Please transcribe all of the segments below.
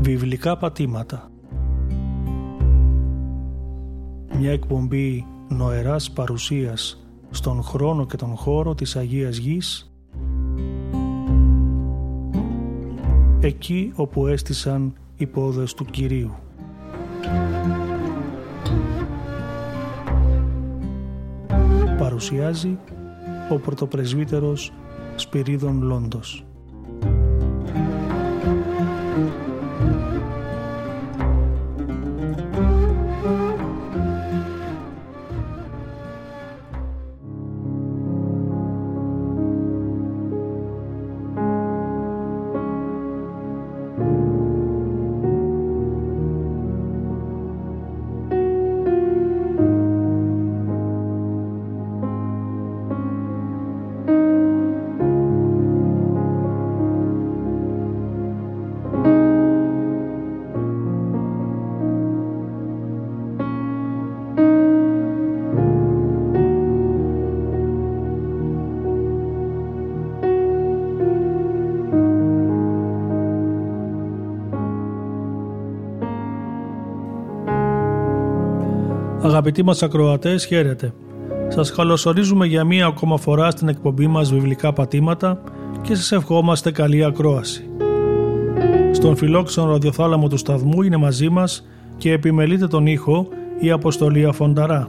Βιβλικά πατήματα. Μια εκπομπή νοεράς παρουσίας στον χρόνο και τον χώρο της Αγίας Γης, εκεί όπου έστησαν οι πόδες του Κυρίου. Παρουσιάζει ο πρωτοπρεσβύτερος Σπυρίδων Λόντος. Αγαπητοί μας ακροατές, χαίρετε. Σας καλωσορίζουμε για μία ακόμα φορά στην εκπομπή μας Βιβλικά Πατήματα και σας ευχόμαστε καλή ακρόαση. Στον φιλόξενο ραδιοθάλαμο του σταθμού είναι μαζί μας και επιμελείται τον ήχο η Αποστολή Αφονταρά.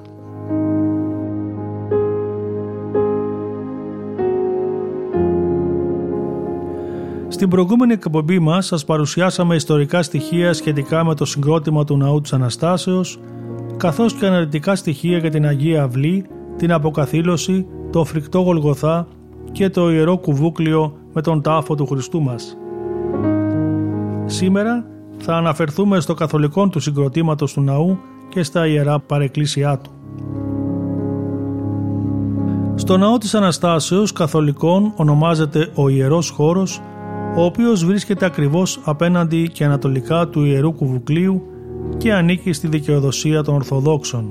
Στην προηγούμενη εκπομπή μας σας παρουσιάσαμε ιστορικά στοιχεία σχετικά με το συγκρότημα του Ναού της Αναστάσεως, καθώς και αναλυτικά στοιχεία για την Αγία Αυλή, την Αποκαθήλωση, το φρικτό Γολγοθά και το Ιερό Κουβούκλιο με τον τάφο του Χριστού μας. Σήμερα θα αναφερθούμε στο καθολικό του συγκροτήματος του ναού και στα ιερά παρεκκλήσια του. Στο Ναό της Αναστάσεως καθολικών ονομάζεται ο Ιερός Χώρος, ο οποίος βρίσκεται ακριβώς απέναντι και ανατολικά του Ιερού Κουβουκλίου και ανήκει στη δικαιοδοσία των Ορθοδόξων.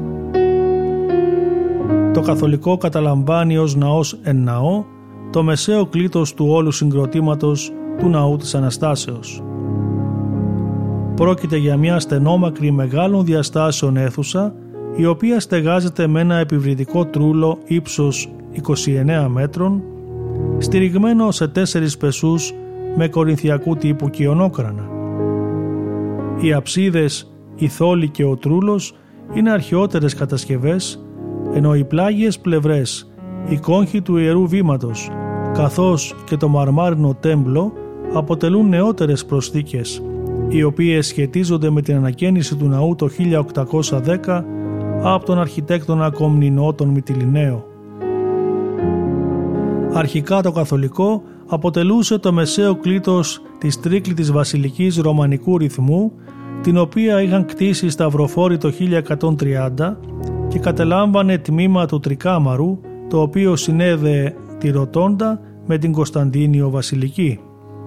Το καθολικό καταλαμβάνει ως ναός εν ναό το μεσαίο κλήτος του όλου συγκροτήματος του Ναού της Αναστάσεως. Πρόκειται για μια στενόμακρη μεγάλων διαστάσεων αίθουσα, η οποία στεγάζεται με ένα επιβρυτικό τρούλο ύψος 29 μέτρων, στηριγμένο σε 4 πεσούς με κορινθιακού τύπου κιονόκρανα. Οι αψίδες, η θόλη και ο τρούλος είναι αρχαιότερες κατασκευές, ενώ οι πλάγιες πλευρές, οι κόγχοι του Ιερού Βήματος, καθώς και το μαρμάρινο τέμπλο αποτελούν νεότερες προσθήκες, οι οποίες σχετίζονται με την ανακαίνιση του ναού το 1810 από τον αρχιτέκτονα Κομνηνό τον Μυτιληναίο. Αρχικά το καθολικό αποτελούσε το μεσαίο κλήτος της τρίκλητης βασιλικής ρωμανικού ρυθμού, την οποία είχαν κτίσει σταυροφόροι το 1130 και κατελάμβανε τμήμα του τρικάμαρου, το οποίο συνέδεε τη Ρωτώντα με την Κωνσταντίνιο βασιλική.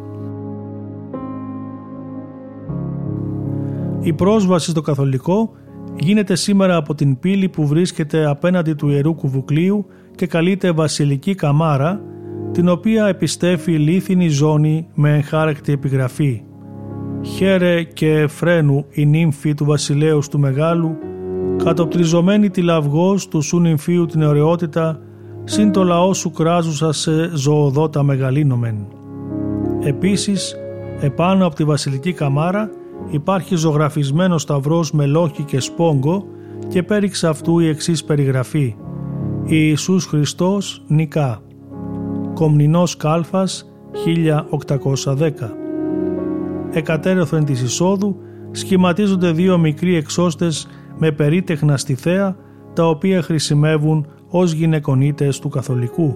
Η πρόσβαση στο καθολικό γίνεται σήμερα από την πύλη που βρίσκεται απέναντι του Ιερού Κουβουκλίου και καλείται Βασιλική Καμάρα, την οποία επιστέφει λίθινη ζώνη με εγχάρακτη επιγραφή «Χαίρε και φρένου η νύμφη του βασιλέως του Μεγάλου, κατοπτριζομένη τη λαυγός του σου νυμφίου την ωραιότητα, συν το λαό σου κράζουσα σε ζωοδότα μεγαλύνομεν». Επίσης, επάνω από τη Βασιλική Καμάρα υπάρχει ζωγραφισμένο σταυρός με λόχη και σπόγκο και πέριξ αυτού η εξής περιγραφή «Ιησούς Χριστός νικά. Κομνηνός Κάλφας 1810». Εκατέρωθεν της εισόδου σχηματίζονται 2 μικροί εξώστες με περίτεχνα στη θέα, τα οποία χρησιμεύουν ως γυναικονίτες του καθολικού.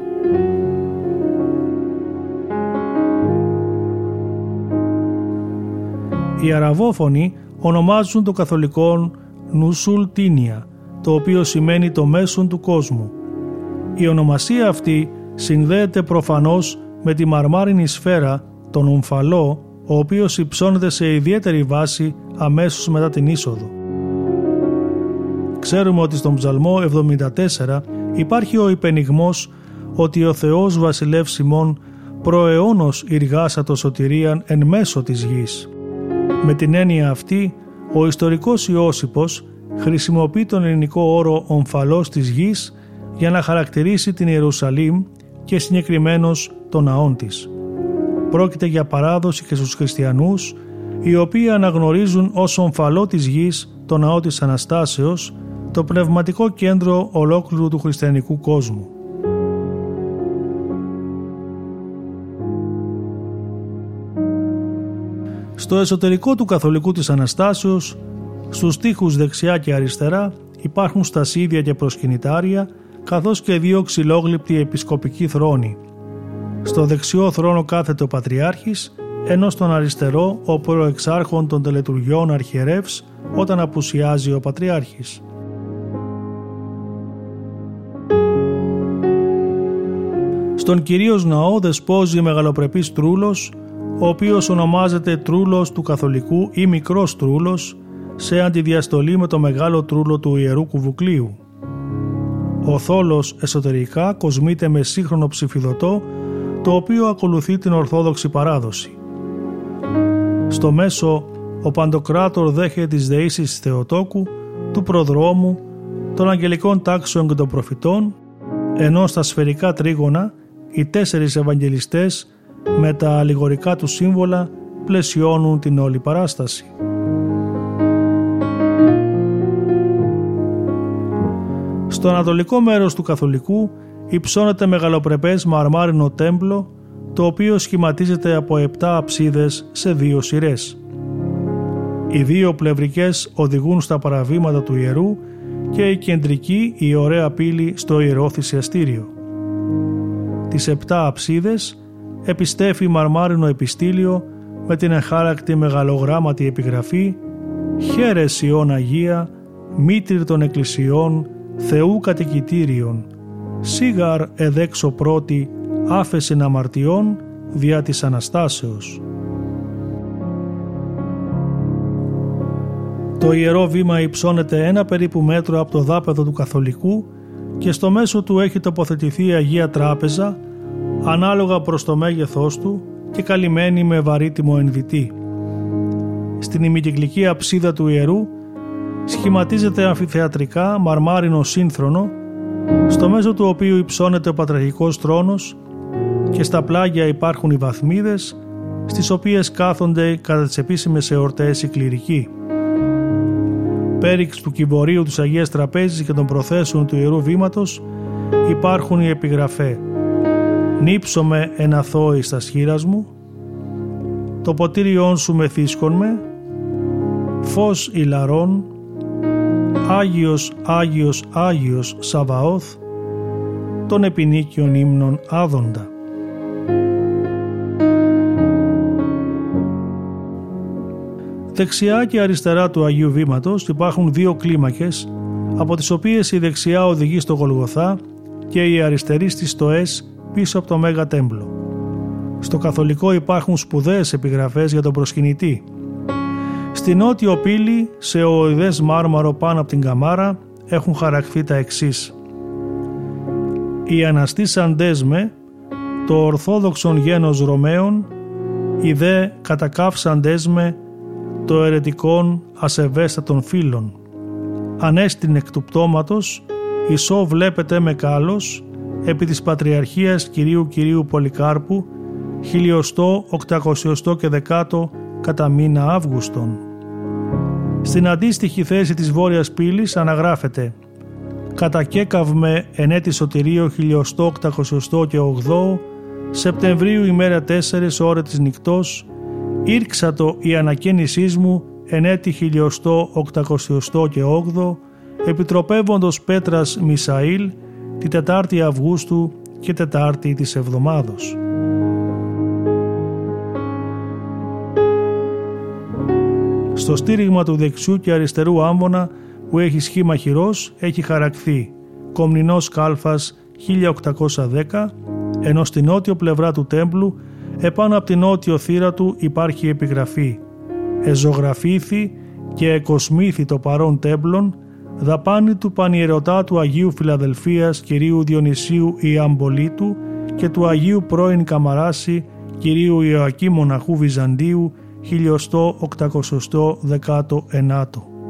Οι αραβόφωνοι ονομάζουν το καθολικό Νουσουλτίνια, το οποίο σημαίνει το μέσον του κόσμου. Η ονομασία αυτή συνδέεται προφανώς με τη μαρμάρινη σφαίρα, τον ομφαλό, ο οποίος υψώνεται σε ιδιαίτερη βάση αμέσως μετά την είσοδο. Ξέρουμε ότι στον Ψαλμό 74 υπάρχει ο υπενιγμός ότι ο Θεός βασιλεύς ημών προαιώνος ηργάσατο σωτηρίαν εν μέσω της γης. Με την έννοια αυτή, ο ιστορικός Ιώσιππος χρησιμοποιεί τον ελληνικό όρο «ομφαλός της γης» για να χαρακτηρίσει την Ιερουσαλήμ και συγκεκριμένως τον ναόν της. Πρόκειται για παράδοση και στους χριστιανούς, οι οποίοι αναγνωρίζουν ως ομφαλό της γης το ναό της Αναστάσεως, το πνευματικό κέντρο ολόκληρου του χριστιανικού κόσμου. Στο εσωτερικό του καθολικού της Αναστάσεως, στους τοίχους δεξιά και αριστερά υπάρχουν στασίδια και προσκυνητάρια, καθώς και 2 ξυλόγλυπτοι επισκοπικοί θρόνοι. Στο δεξιό θρόνο κάθεται ο Πατριάρχης, ενώ στον αριστερό ο προεξάρχον των τελετουργιών αρχιερεύς όταν απουσιάζει ο Πατριάρχης. Στον κυρίως ναό δεσπόζει μεγαλοπρεπής τρούλος, ο οποίος ονομάζεται τρούλος του καθολικού ή μικρός τρούλος, σε αντιδιαστολή με το μεγάλο τρούλο του Ιερού Κουβουκλίου. Ο θόλος εσωτερικά κοσμείται με σύγχρονο ψηφιδωτό, το οποίο ακολουθεί την Ορθόδοξη παράδοση. Στο μέσο ο Παντοκράτορ δέχεται τις δεήσεις της Θεοτόκου, του Προδρόμου, των Αγγελικών Τάξεων και των Προφητών, ενώ στα σφαιρικά τρίγωνα οι 4 Ευαγγελιστές με τα αλληγορικά του σύμβολα πλαισιώνουν την όλη παράσταση. Στο ανατολικό μέρος του καθολικού υψώνεται μεγαλοπρεπές μαρμάρινο τέμπλο, το οποίο σχηματίζεται από 7 αψίδες σε 2 σειρές. Οι 2 πλευρικές οδηγούν στα παραβήματα του ιερού και η κεντρική, η ωραία πύλη, στο ιερό θυσιαστήριο. Τις 7 αψίδες επιστέφει μαρμάρινο επιστήλιο με την εχάρακτη μεγαλογράμματη επιγραφή «Χαίρες Ιών Αγία, μήτρη των εκκλησιών, Θεού κατοικητήριον, σίγαρ εδέξω πρώτη, άφεσιν αμαρτιών, δια της Αναστάσεως». Το ιερό βήμα υψώνεται 1 περίπου μέτρο από το δάπεδο του καθολικού και στο μέσο του έχει τοποθετηθεί η Αγία Τράπεζα, ανάλογα προς το μέγεθός του και καλυμμένη με βαρύτιμο ενδυτή. Στην ημικυκλική αψίδα του ιερού σχηματίζεται αμφιθεατρικά μαρμάρινο σύνθρονο, στο μέσο του οποίου υψώνεται ο πατριαρχικός θρόνος και στα πλάγια υπάρχουν οι βαθμίδες, στις οποίες κάθονται κατά τις επίσημες εορτές οι κληρικοί. Πέριξ του κυμβορείου της Αγίας Τραπέζης και των προθέσεων του Ιερού Βήματος υπάρχουν οι επιγραφές «Νύψομαι εν αθώη στα σχήρας μου», «Το ποτήριόν σου μεθύσκον με», «Φως ηλαρών», «Άγιος, Άγιος, Άγιος Σαβαώθ», των επινίκιων ύμνων άδοντα. Δεξιά και αριστερά του Αγίου Βήματος υπάρχουν 2 κλίμακες, από τις οποίες η δεξιά οδηγεί στο Γολγοθά και η αριστερή στις στοές πίσω από το Μέγα Τέμπλο. Στο καθολικό υπάρχουν σπουδαίες επιγραφές για τον προσκυνητή. Στη νότιο πύλη, σε οειδές μάρμαρο πάνω από την καμάρα, έχουν χαραχθεί τα εξής: «Οι αναστήσαν δέσμε, το ορθόδοξον γένος Ρωμαίων, οι δε κατακάυσαν δέσμε, το αιρετικών ασεβέστατων φίλων. Ανέστην εκ του πτώματος, ισό βλέπετε με κάλος, επί της Πατριαρχίας Κυρίου Πολυκάρπου, 1800 και 10 κατά μήνα Αύγουστον». Στην αντίστοιχη θέση της βόρειας πύλης αναγράφεται «Κατακέκαυμε εν έτη Σωτηρίου 1800 και 8 Σεπτεμβρίου ημέρα 4 ώρα της νυκτός, ήρξατο η ανακαίνησής μου εν έτη 1800 και 8 επιτροπεύοντος Πέτρας Μισαήλ τη 4η Αυγούστου και 4η της εβδομάδος. Στο στήριγμα του δεξιού και αριστερού άμβονα που έχει σχήμα χειρός έχει χαρακθεί Κομνηνός Κάλφας 1810, ενώ στη νότιο πλευρά του τέμπλου επάνω από την νότιο θύρα του υπάρχει επιγραφή «Εζωγραφήθη και εκοσμήθη το παρόν τέμπλον, δαπάνη του Πανιερωτάτου Αγίου Φιλαδελφίας Κυρίου Διονυσίου Ιαμπολίτου και του Αγίου πρώην Καμαράση Κυρίου Ιωακή Μοναχού Βυζαντίου 1819.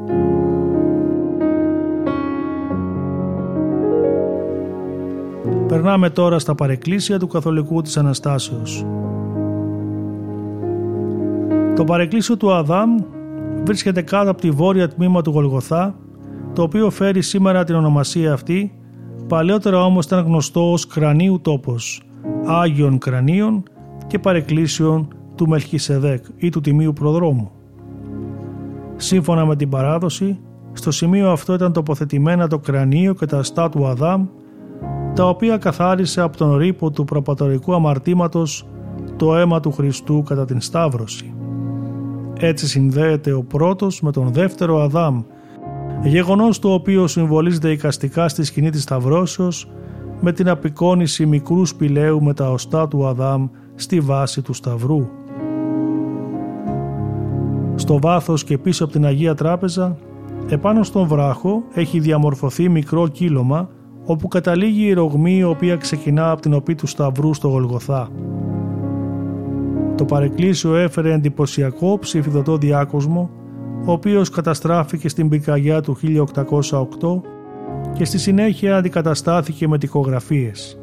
Περνάμε τώρα στα παρεκκλήσια του Καθολικού της Αναστάσεως. Το παρεκκλήσιο του Αδάμ βρίσκεται κάτω από τη βόρεια τμήμα του Γολγοθά, το οποίο φέρει σήμερα την ονομασία αυτή, παλαιότερα όμως ήταν γνωστό ως Κρανίου τόπος, Άγιον Κρανίων και παρεκκλήσιον του Μελχισεδέκ ή του Τιμίου Προδρόμου. Σύμφωνα με την παράδοση, στο σημείο αυτό ήταν τοποθετημένα το κρανίο και τα αστά του Αδάμ, τα οποία καθάρισε από τον ρήπο του προπατορικού αμαρτήματος το αίμα του Χριστού κατά την Σταύρωση. Έτσι συνδέεται ο πρώτος με τον δεύτερο Αδάμ, γεγονός το οποίο συμβολίζεται εικαστικά στη σκηνή της Σταυρώσεως με την απεικόνιση μικρού σπηλαίου με τα οστά του Αδάμ στη βάση του Σταυρού. Στο βάθος και πίσω από την Αγία Τράπεζα, επάνω στον βράχο έχει διαμορφωθεί μικρό κύλωμα όπου καταλήγει η ρογμή η οποία ξεκινά από την οπή του Σταυρού στο Γολγοθά. Το παρεκκλήσιο έφερε εντυπωσιακό ψηφιδωτό διάκοσμο, ο οποίος καταστράφηκε στην πυρκαγιά του 1808 και στη συνέχεια αντικαταστάθηκε με τοιχογραφίες.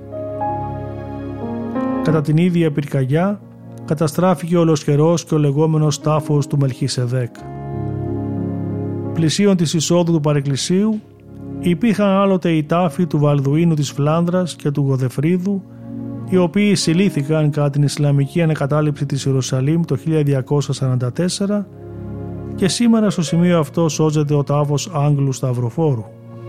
Κατά την ίδια πυρκαγιά καταστράφηκε ολοσχερός και ο λεγόμενος τάφος του Μελχισεδέκ. Πλησίον της εισόδου του παρεκκλησίου υπήρχαν άλλοτε οι τάφοι του Βαλδουίνου της Φλάνδρας και του Γοδεφρίδου, οι οποίοι συλλήθηκαν κατά την Ισλαμική ανακατάληψη της Ιερουσαλήμ το 1244 και σήμερα στο σημείο αυτό σώζεται ο τάφος Άγγλου Σταυροφόρου.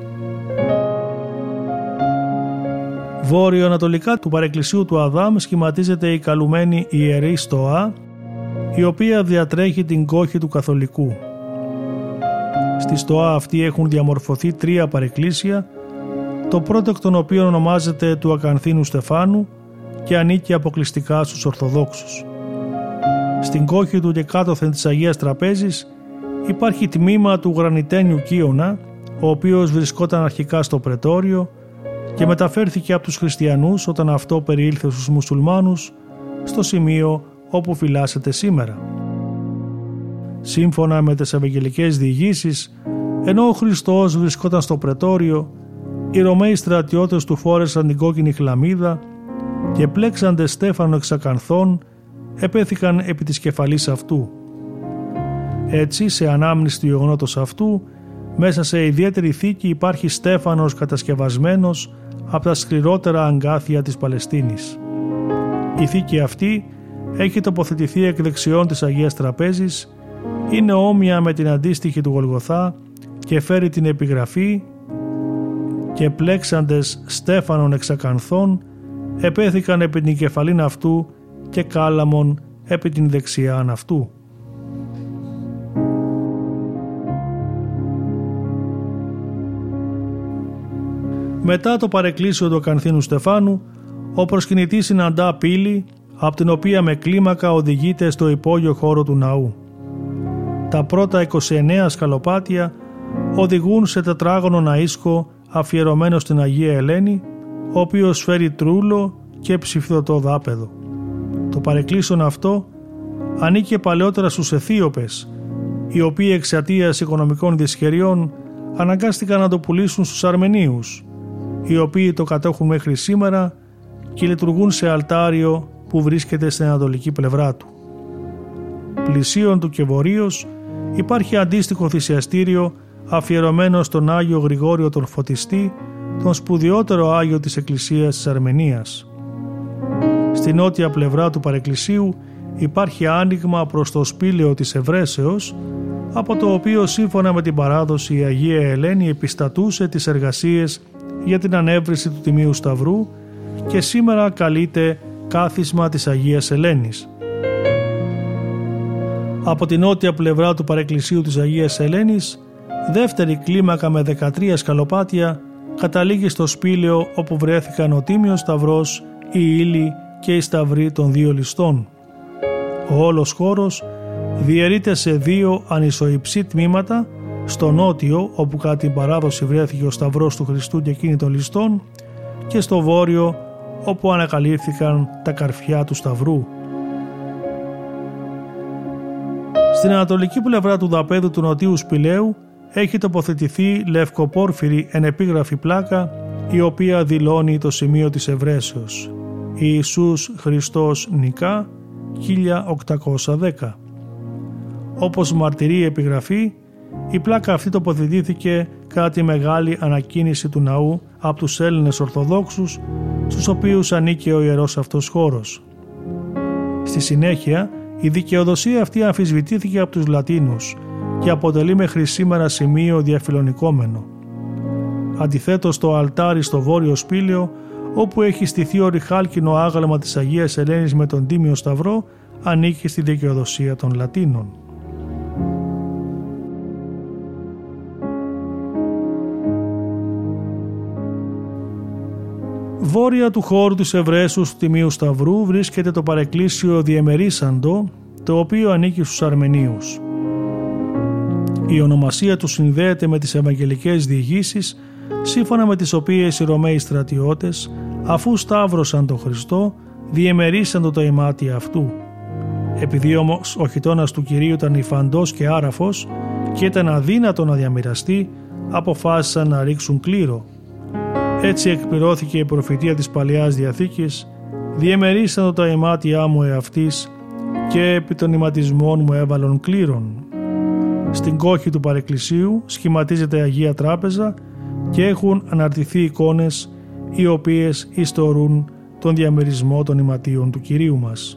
Βόρειο-ανατολικά του παρεκκλησίου του Αδάμ σχηματίζεται η καλουμένη Ιερή Στοά, η οποία διατρέχει την κόχη του Καθολικού. Στη στοά αυτή έχουν διαμορφωθεί 3 παρεκκλήσια, το πρώτο εκ των οποίων ονομάζεται του Ακανθίνου Στεφάνου και ανήκει αποκλειστικά στους Ορθοδόξους. Στην κόχη του και κάτωθεν της Αγίας Τραπέζης υπάρχει τμήμα του γρανιτένιου κύωνα, ο οποίος βρισκόταν αρχικά στο πρετόριο και μεταφέρθηκε από τους χριστιανούς όταν αυτό περιήλθε στους μουσουλμάνους στο σημείο όπου φυλάσσεται σήμερα. Σύμφωνα με τις ευαγγελικές διηγήσεις, ενώ ο Χριστός βρισκόταν στο πρετόριο, οι Ρωμαίοι στρατιώτες του φόρεσαν την κόκκινη χλαμίδα και πλέξαντες στέφανο εξακανθών επέθηκαν επί της κεφαλής αυτού. Έτσι, σε ανάμνηση του γεγονότος αυτού, μέσα σε ιδιαίτερη θήκη υπάρχει στέφανος κατασκευασμένος από τα σκληρότερα αγκάθια της Παλαιστίνης. Η θήκη αυτή έχει τοποθετηθεί εκ δεξιών της Αγίας Τραπέζης, είναι όμοια με την αντίστοιχη του Γολγοθά και φέρει την επιγραφή «Και πλέξαντες στέφανον εξακανθών επέθηκαν επί την κεφαλήν αυτού και κάλαμον επί την δεξιάν αυτού». Μετά το παρεκκλήσιο του Ακανθίνου Στεφάνου, ο προσκυνητής συναντά πύλη, από την οποία με κλίμακα οδηγείται στο υπόγειο χώρο του ναού. Τα πρώτα 29 σκαλοπάτια οδηγούν σε τετράγωνο ναΐσκο αφιερωμένο στην Αγία Ελένη, ο οποίος φέρει τρούλο και ψηφιδωτό δάπεδο. Το παρεκκλήσιον αυτό ανήκε παλαιότερα στους Αιθίωπες, οι οποίοι εξαιτίας οικονομικών δυσχεριών αναγκάστηκαν να το πουλήσουν στους Αρμενίους, οι οποίοι το κατέχουν μέχρι σήμερα και λειτουργούν σε αλτάριο που βρίσκεται στην ανατολική πλευρά του. Πλησίον του και βορείως υπάρχει αντίστοιχο θυσιαστήριο αφιερωμένο στον Άγιο Γρηγόριο τον Φωτιστή, τον σπουδαιότερο Άγιο της Εκκλησίας της Αρμενίας. Στην νότια πλευρά του παρεκκλησίου υπάρχει άνοιγμα προς το σπήλαιο της Ευρέσεως, από το οποίο σύμφωνα με την παράδοση η Αγία Ελένη επιστατούσε τις εργασίες για την ανέβρεση του Τιμίου Σταυρού και σήμερα καλείται κάθισμα της Αγίας Ελένης. Από την νότια πλευρά του παρεκκλησίου της Αγίας Ελένης, δεύτερη κλίμακα με 13 σκαλοπάτια καταλήγει στο σπήλαιο όπου βρέθηκαν ο Τίμιος Σταυρός, η ύλη και η σταυρή των 2 ληστών. Ο όλος χώρος διαιρείται σε 2 ανισοϊψή τμήματα, στο νότιο όπου κατά την παράδοση βρέθηκε ο Σταυρός του Χριστού και εκείνη των ληστών και στο βόρειο όπου ανακαλύφθηκαν τα καρφιά του Σταυρού. Στην ανατολική πλευρά του δαπέδου του νοτίου σπηλαίου έχει τοποθετηθεί λευκοπόρφυρη ενεπίγραφη πλάκα, η οποία δηλώνει το σημείο της ευρέσεως. Ιησούς Χριστός νικά 1810. Όπως μαρτυρεί η επιγραφή, η πλάκα αυτή τοποθετήθηκε κατά τη μεγάλη ανακίνηση του ναού από τους Έλληνες Ορθοδόξους, στους οποίους ανήκε ο ιερός αυτός χώρος. Στη συνέχεια, η δικαιοδοσία αυτή αμφισβητήθηκε από τους Λατίνους και αποτελεί μέχρι σήμερα σημείο διαφιλονικόμενο. Αντιθέτως, το αλτάρι στο βόρειο σπήλαιο, όπου έχει στηθεί ορυχάλκινο άγαλμα της Αγίας Ελένης με τον Τίμιο Σταυρό, ανήκει στη δικαιοδοσία των Λατίνων. Βόρεια του χώρου της ευρέσους του Τιμίου Σταυρού βρίσκεται το παρεκκλήσιο Διεμερίσαντο, το οποίο ανήκει στους Αρμενίους. Η ονομασία του συνδέεται με τις ευαγγελικές διηγήσεις, σύμφωνα με τις οποίες οι Ρωμαίοι στρατιώτες, αφού σταύρωσαν τον Χριστό, διεμερίσαντο το ημάτι αυτού. Επειδή όμως ο χιτώνας του Κυρίου ήταν υφαντός και άραφος και ήταν αδύνατο να διαμοιραστεί, αποφάσισαν να ρίξουν κλήρο. Έτσι εκπληρώθηκε η προφητεία της Παλαιάς Διαθήκης, διεμερίσαντο τα ημάτια μου εαυτής και επί των ηματισμών μου έβαλον κλήρων. Στην κόχη του παρεκκλησίου σχηματίζεται η Αγία Τράπεζα και έχουν αναρτηθεί εικόνες οι οποίες ιστορούν τον διαμερισμό των ηματίων του Κυρίου μας.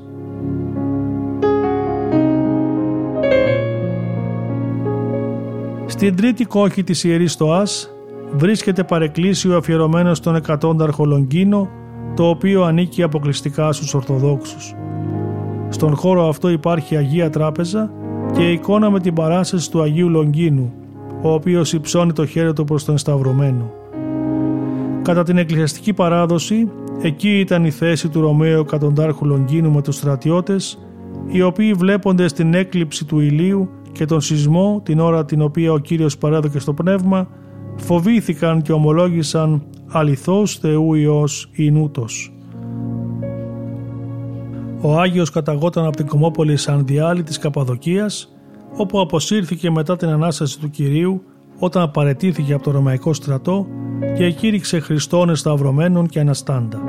Στην τρίτη κόχη της Ιερής Στοάς βρίσκεται παρεκκλήσιο αφιερωμένο στον εκατόνταρχο Λονγκίνο, το οποίο ανήκει αποκλειστικά στους Ορθοδόξους. Στον χώρο αυτό υπάρχει Αγία Τράπεζα και εικόνα με την παράσταση του Αγίου Λονγκίνου, ο οποίος υψώνει το χέρι του προς τον σταυρωμένο. Κατά την εκκλησιαστική παράδοση, εκεί ήταν η θέση του Ρωμαίου εκατοντάρχου Λονγκίνου με τους στρατιώτες, οι οποίοι βλέποντες την έκλειψη του ηλίου και τον σεισμό την ώρα την οποία ο Κύριος παρέδωκε στο πνεύμα, φοβήθηκαν και ομολόγησαν «Αληθώς Θεού Υιός ειν ούτος». Ο Άγιος καταγόταν από την κομμόπολη Σανδιάλη της Καπαδοκίας, όπου αποσύρθηκε μετά την Ανάσταση του Κυρίου όταν παραιτήθηκε από το Ρωμαϊκό στρατό και εκήρυξε Χριστόν εσταυρωμένον και αναστάντα.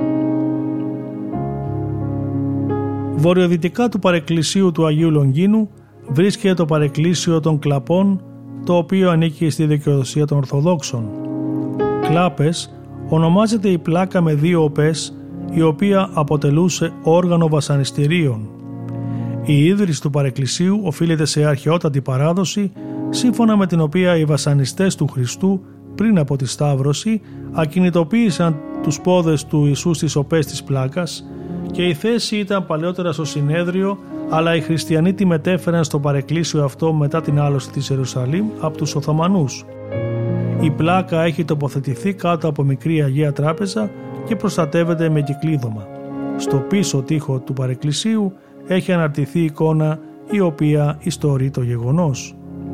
Βορειοδυτικά του παρεκκλησίου του Αγίου Λονγκίνου βρίσκεται το παρεκκλήσιο των Κλαπών, το οποίο ανήκει στη δικαιοδοσία των Ορθοδόξων. Κλάπες ονομάζεται η πλάκα με δύο οπές, η οποία αποτελούσε όργανο βασανιστήριων. Η ίδρυση του παρεκκλησίου οφείλεται σε αρχαιότατη παράδοση, σύμφωνα με την οποία οι βασανιστές του Χριστού πριν από τη Σταύρωση ακινητοποίησαν τους πόδες του Ιησού στις οπές της πλάκας και η θέση ήταν παλαιότερα στο συνέδριο, αλλά οι χριστιανοί τη μετέφεραν στο παρεκκλήσιο αυτό μετά την άλωση της Ιερουσαλήμ από τους Οθωμανούς. Η πλάκα έχει τοποθετηθεί κάτω από μικρή Αγία Τράπεζα και προστατεύεται με κυκλίδωμα. Στο πίσω τοίχο του παρεκκλησίου έχει αναρτηθεί εικόνα η οποία ιστορεί το γεγονός.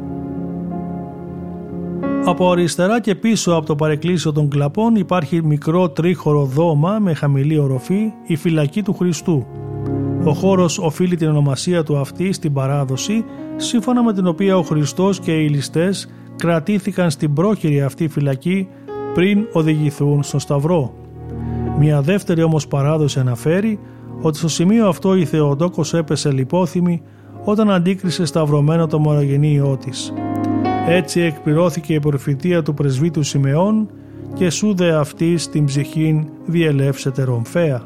Από αριστερά και πίσω από το παρεκκλήσιο των Κλαπών υπάρχει μικρό τρίχωρο δώμα με χαμηλή οροφή, η φυλακή του Χριστού. Ο χώρος οφείλει την ονομασία του αυτή στην παράδοση, σύμφωνα με την οποία ο Χριστός και οι ληστές κρατήθηκαν στην πρόχειρη αυτή φυλακή πριν οδηγηθούν στον Σταυρό. Μια δεύτερη όμως παράδοση αναφέρει ότι στο σημείο αυτό η Θεοτόκος έπεσε λιπόθυμη όταν αντίκρισε σταυρωμένο το μονογενή Υιό της. Έτσι εκπληρώθηκε η προφητεία του πρεσβύτου Σιμεών και σου δε αυτής την ψυχήν διελεύσετε ρομφαία.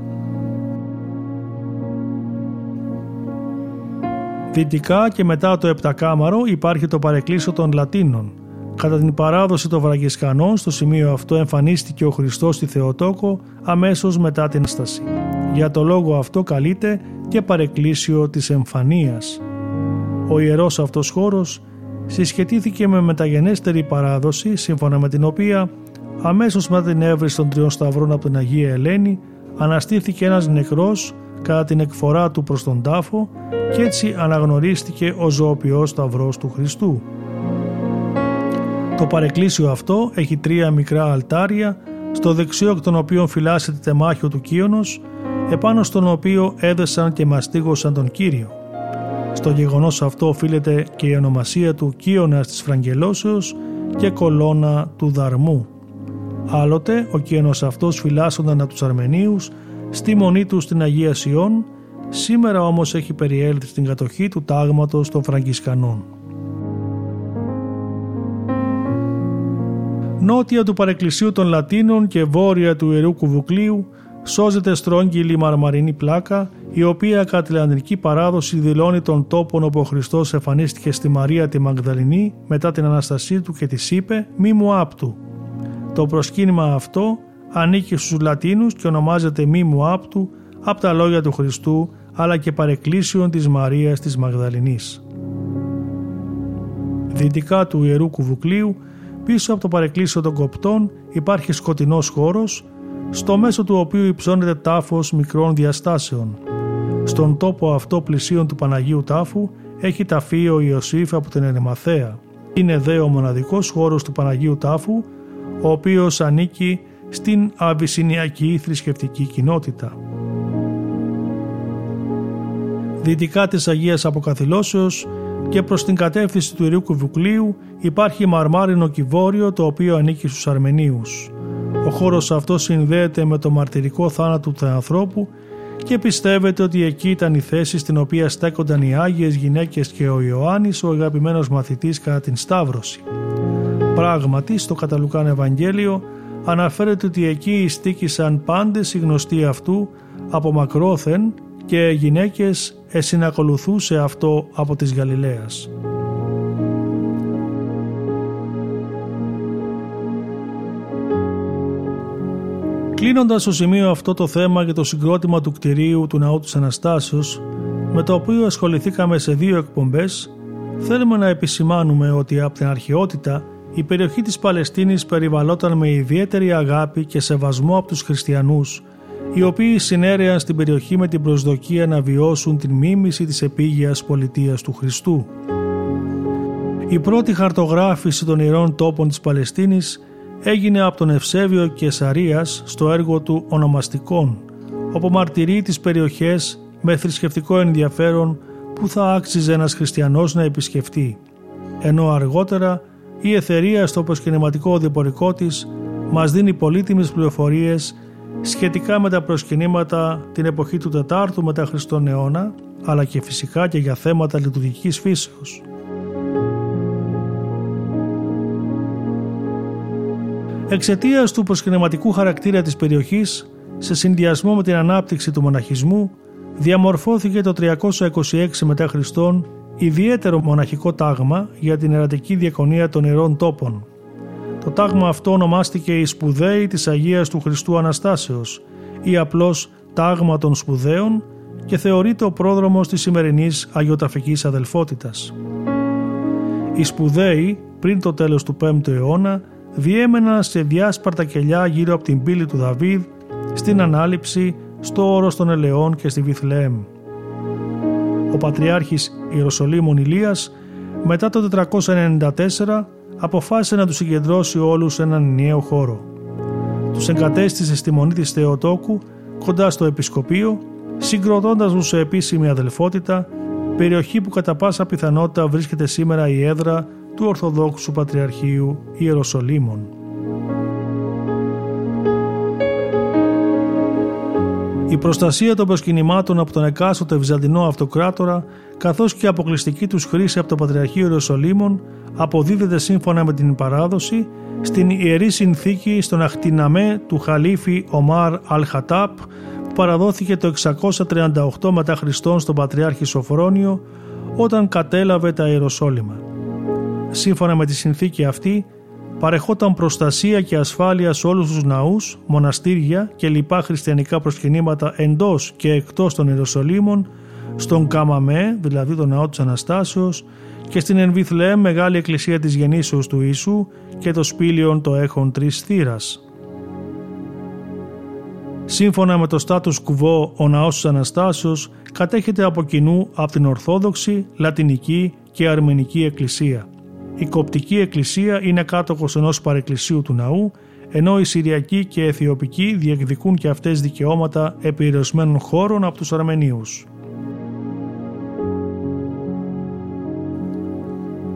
Δυτικά και μετά το επτακάμαρο υπάρχει το παρεκκλήσιο των Λατίνων. Κατά την παράδοση των Βραγκισκανών, στο σημείο αυτό εμφανίστηκε ο Χριστός στη Θεοτόκο αμέσως μετά την Ανάσταση. Για το λόγο αυτό καλείται και παρεκκλήσιο της εμφανίας. Ο ιερός αυτός χώρος συσχετήθηκε με μεταγενέστερη παράδοση, σύμφωνα με την οποία αμέσως μετά την έβριση των τριών σταυρών από την Αγία Ελένη αναστήθηκε ένας νεκρός κατά την εκφορά του προς τον τάφο και έτσι αναγνωρίστηκε ο ζωοποιός σταυρός του Χριστού. Το παρεκκλήσιο αυτό έχει τρία μικρά αλτάρια, στο δεξιό εκ των οποίων φυλάσσεται τεμάχιο του Κύωνος, επάνω στον οποίο έδεσαν και μαστίγωσαν τον Κύριο. Στο γεγονός αυτό οφείλεται και η ονομασία του Κίωνας της Φραγγελώσεως και κολόνα του Δαρμού. Άλλοτε ο Κίωνας αυτός φυλάσσονταν από τους Αρμενίους στη μονή του στην Αγία Σιών, σήμερα όμως έχει περιέλθει στην κατοχή του τάγματος των Φραγκισκανών. Νότια του παρεκκλησίου των Λατίνων και βόρεια του Ιερού Κουβουκλίου σώζεται στρόγγυλη μαρμαρινή πλάκα, η οποία κατά τη λατινική παράδοση δηλώνει τον τόπο όπου ο Χριστός εμφανίστηκε στη Μαρία τη Μαγδαληνή μετά την Αναστασή του και της είπε «Μη μου άπτου». Το προσκύνημα αυτό ανήκει στους Λατίνους και ονομάζεται «Μη μου άπτου» από τα λόγια του Χριστού, αλλά και παρεκκλήσεων της Μαρίας της Μαγδαληνής. Δυτικά του Ιερού Κουβουκλίου, πίσω από το παρεκκλήσιο των Κοπτών, υπάρχει σκοτεινός χώρος, στο μέσο του οποίου υψώνεται τάφος μικρών διαστάσεων. Στον τόπο αυτό πλησίον του Παναγίου Τάφου έχει ταφεί ο Ιωσήφ από την Ερημαθαία. Είναι δε ο μοναδικός χώρος του Παναγίου Τάφου, ο οποίος ανήκει στην Αβυσσινιακή θρησκευτική κοινότητα. Δυτικά της Αγίας Αποκαθηλώσεως και προς την κατεύθυνση του Ιερού Κουβουκλίου υπάρχει μαρμάρινο κυβόριο, το οποίο ανήκει στους Αρμενίους. Ο χώρος αυτός συνδέεται με το μαρτυρικό θάνατο του ανθρώπου και πιστεύετε ότι εκεί ήταν η θέση στην οποία στέκονταν οι Άγιες γυναίκες και ο Ιωάννης, ο αγαπημένος μαθητής, κατά την Σταύρωση. Πράγματι, στο κατά Λουκάν Ευαγγέλιο αναφέρεται ότι εκεί στήκησαν πάντες οι γνωστοί αυτού από μακρόθεν και γυναίκες εσυνακολουθούσε αυτό από της Γαλιλαίας. Κλείνοντας στο σημείο αυτό το θέμα για το συγκρότημα του κτηρίου του Ναού της Αναστάσεως, με το οποίο ασχοληθήκαμε σε 2 εκπομπές, θέλουμε να επισημάνουμε ότι από την αρχαιότητα η περιοχή της Παλαιστίνης περιβαλλόταν με ιδιαίτερη αγάπη και σεβασμό από τους χριστιανούς, οι οποίοι συνέρεαν στην περιοχή με την προσδοκία να βιώσουν την μίμηση της επίγειας πολιτείας του Χριστού. Η πρώτη χαρτογράφηση των ιερών τόπων της Παλαιστίνης έγινε από τον Ευσέβιο Κεσαρίας στο έργο του «Ονομαστικών», όπου μαρτυρεί τις περιοχές με θρησκευτικό ενδιαφέρον που θα άξιζε ένας χριστιανός να επισκεφτεί, ενώ αργότερα η Εθερία στο προσκυνηματικό διπορικό της μας δίνει πολύτιμες πληροφορίες σχετικά με τα προσκυνήματα την εποχή του 4ου μετά Χριστόν αιώνα, αλλά και φυσικά και για θέματα λειτουργικής φύσεως. Εξαιτίας του προσκυνηματικού χαρακτήρα της περιοχής, σε συνδυασμό με την ανάπτυξη του μοναχισμού, διαμορφώθηκε το 326 μετά Χριστόν ιδιαίτερο μοναχικό τάγμα για την ερατική διακονία των ιερών τόπων. Το τάγμα αυτό ονομάστηκε «Οι Σπουδαίοι της Αγίας του Χριστού Αναστάσεως» ή απλώς «Τάγμα των Σπουδαίων» και θεωρείται ο πρόδρομος της σημερινής αγιοταφικής αδελφότητας. Οι Σπουδαίοι, πριν το τέλος του 5ου αιώνα, διέμεναν σε διάσπαρτα κελιά γύρω από την πύλη του Δαβίδ, στην Ανάληψη, στο Όρος των Ελαιών και στη Βιθλεέμ. Ο Πατριάρχης Ιεροσολύμων Ηλίας, μετά το 494, αποφάσισε να τους συγκεντρώσει όλους σε έναν ενιαίο χώρο. Τους εγκατέστησε στη μονή της Θεοτόκου, κοντά στο Επισκοπείο, συγκροτώντας τους σε επίσημη αδελφότητα, περιοχή που κατά πάσα πιθανότητα βρίσκεται σήμερα η έδρα του Ορθοδόξου Πατριαρχείου Ιεροσολύμων. Η προστασία των προσκυνημάτων από τον εκάστοτε Βυζαντινό Αυτοκράτορα, καθώς και η αποκλειστική τους χρήση από το Πατριαρχείο Ιεροσολύμων, αποδίδεται σύμφωνα με την παράδοση στην Ιερή Συνθήκη στον Αχτιναμέ του Χαλίφη Ομάρ Αλ-Χατάπ, που παραδόθηκε το 638 μετά Χριστόν στον Πατριάρχη Σοφρόνιο όταν κατέλαβε τα Ιεροσόλυμα. Σύμφωνα με τη συνθήκη αυτή, παρεχόταν προστασία και ασφάλεια σε όλους τους ναούς, μοναστήρια και λοιπά χριστιανικά προσκυνήματα εντός και εκτός των Ιεροσολύμων, στον Καμαμέ, δηλαδή τον ναό της Αναστάσεως, και στην Ενβιθλεέμ, μεγάλη εκκλησία της γεννήσεως του Ιησού, και το σπήλιον το έχον 3 θύρας. Σύμφωνα με το status quo, ο ναός της Αναστάσεως κατέχεται από κοινού από την Ορθόδοξη, Λατινική και Αρμενική Εκκλησία. Η Κοπτική Εκκλησία είναι κάτοχος ενός παρεκκλησίου του ναού, ενώ η Συριακή και Αιθιοπική διεκδικούν και αυτές δικαιώματα επί ιεροσμένων χώρων από τους Αρμενίους.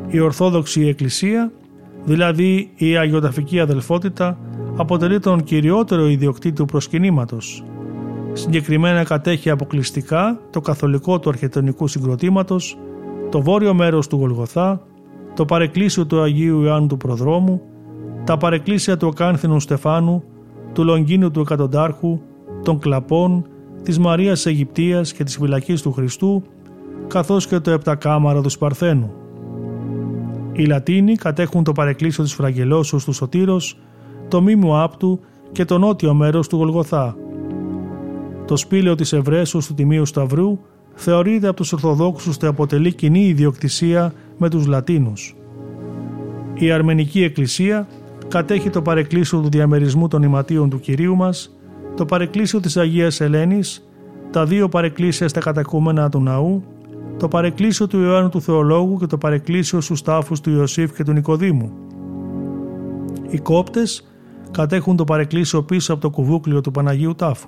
Η Ορθόδοξη Εκκλησία, δηλαδή η Αγιοταφική Αδελφότητα, αποτελεί τον κυριότερο ιδιοκτήτη του προσκυνήματος. Συγκεκριμένα κατέχει αποκλειστικά το καθολικό του αρχιτεκτονικού συγκροτήματος, το βόρειο μέρος του Γολγοθά, το παρεκκλήσιο του Αγίου Ιωάννου του Προδρόμου, τα παρεκκλήσια του Οκάνθινου Στεφάνου, του Λονγκίνου του Εκατοντάρχου, των Κλαπών, της Μαρίας Αιγυπτίας και της Φυλακής του Χριστού, καθώς και το Επτακάμαρο του Σπαρθένου. Οι Λατίνοι κατέχουν το παρεκκλήσιο της Φραγγελώσεως του Σωτήρος, το Μήμου Άπτου και το νότιο μέρος του Γολγοθά. Το σπήλαιο της Ευρέσεως του Τιμίου Σταυρού θεωρείται από τους Ορθοδόξους ότι αποτελεί κοινή ιδιοκτησία με τους Λατίνους. Η Αρμενική Εκκλησία κατέχει το παρεκκλήσιο του διαμερισμού των ηματίων του Κυρίου μας, το παρεκκλήσιο της Αγίας Ελένης, τα δύο παρεκκλήσια στα κατοικούμενα του ναού, το παρεκκλήσιο του Ιωάννου του Θεολόγου και το παρεκκλήσιο στους τάφους του Ιωσήφ και του Νικοδήμου. Οι Κόπτες κατέχουν το παρεκκλήσιο πίσω από το κουβούκλιο του Παναγίου Τάφου.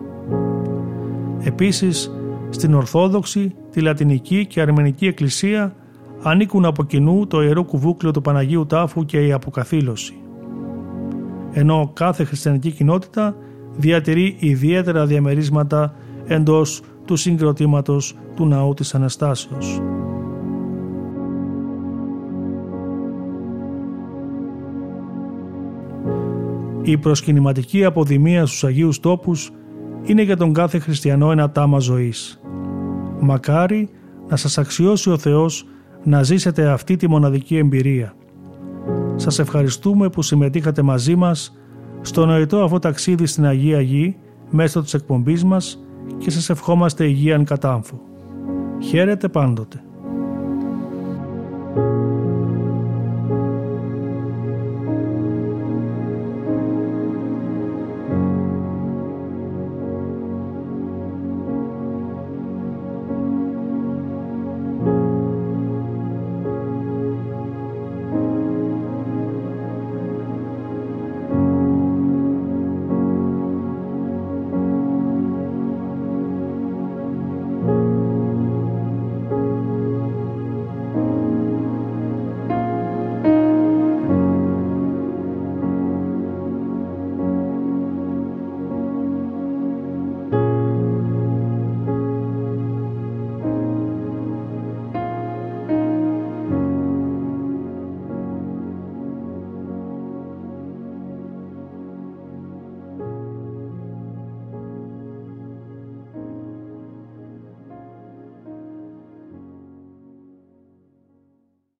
Επίσης, στην Ορθόδοξη, τη Λατινική και Αρμενική Εκκλησία ανήκουν από κοινού το Ιερό Κουβούκλιο του Παναγίου Τάφου και η Αποκαθήλωση. Ενώ κάθε χριστιανική κοινότητα διατηρεί ιδιαίτερα διαμερίσματα εντός του συγκροτήματος του Ναού της Αναστάσεως. Η προσκυνηματική αποδημία στους Αγίους Τόπους είναι για τον κάθε χριστιανό ένα τάμα ζωής. Μακάρι να σας αξιώσει ο Θεός να ζήσετε αυτή τη μοναδική εμπειρία. Σας ευχαριστούμε που συμμετείχατε μαζί μας στο νοητό αυτό ταξίδι στην Αγία Γη μέσω της εκπομπής μας και σας ευχόμαστε υγείαν κατάμφο. Χαίρετε πάντοτε.